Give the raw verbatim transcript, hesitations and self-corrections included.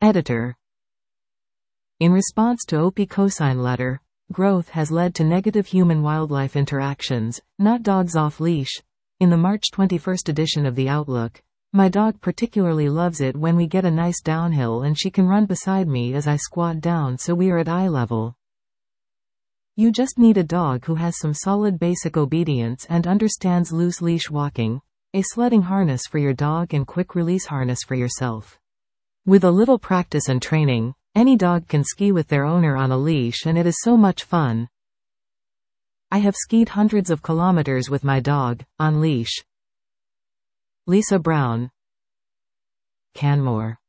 Editor. In response to O P cosine letter, growth has led to negative human-wildlife interactions, not dogs off-leash. In the March twenty-first edition of The Outlook, my dog particularly loves it when we get a nice downhill and she can run beside me as I squat down so we are at eye level. You just need a dog who has some solid basic obedience and understands loose leash walking, a sledding harness for your dog and quick release harness for yourself. With a little practice and training, any dog can ski with their owner on a leash, and it is so much fun. I have skied hundreds of kilometers with my dog, on leash. Lisa Brown. Canmore.